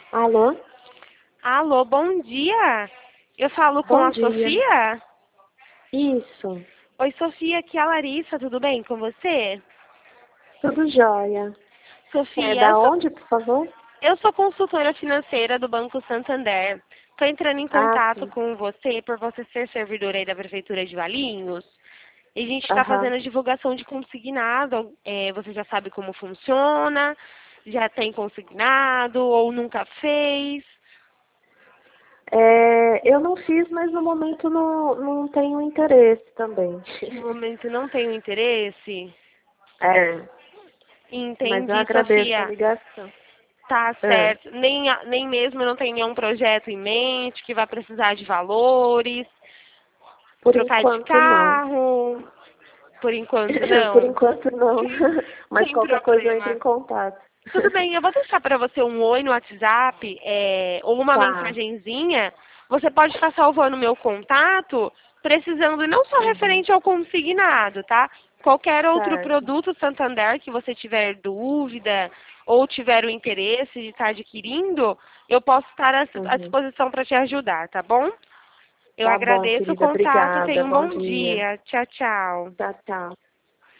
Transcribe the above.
Alô? Alô, bom dia. Eu falo com Bom a dia. Sofia? Isso. Oi, Sofia, aqui é a Larissa, tudo bem com você? Tudo jóia. É Sofia, da onde, por favor? eu sou consultora financeira do Banco Santander. Estou entrando em Ah, contato sim. com você por você ser servidora aí da Prefeitura de Valinhos. E a gente está Aham. fazendo a divulgação de consignado. Você já sabe como funciona? Já tem consignado ou nunca fez? Eu não fiz, mas no momento não tenho interesse também. No momento não tenho interesse? É, mas eu Entendi, agradeço a Sofia. ligação. Tá É, certo. Nem mesmo eu não tenho nenhum projeto em mente que vai precisar de valores, por trocar de enquanto não. carro, por enquanto Por não. enquanto não. Mas Sem qualquer coisa eu entro problema. em contato. Tudo bem, eu vou deixar para você um oi no WhatsApp, ou uma Tá. mensagenzinha. Você pode estar salvando o meu contato, precisando não só Uhum. referente ao consignado, tá? Qualquer outro Certo. produto Santander que você tiver dúvida ou tiver o interesse de estar adquirindo, eu posso estar à Uhum. disposição para te ajudar, tá bom? Eu Tá bom, agradeço o querida. contato, tenha Obrigada. um Bom bom dia. dia. Tchau, tchau. Tchau, tchau.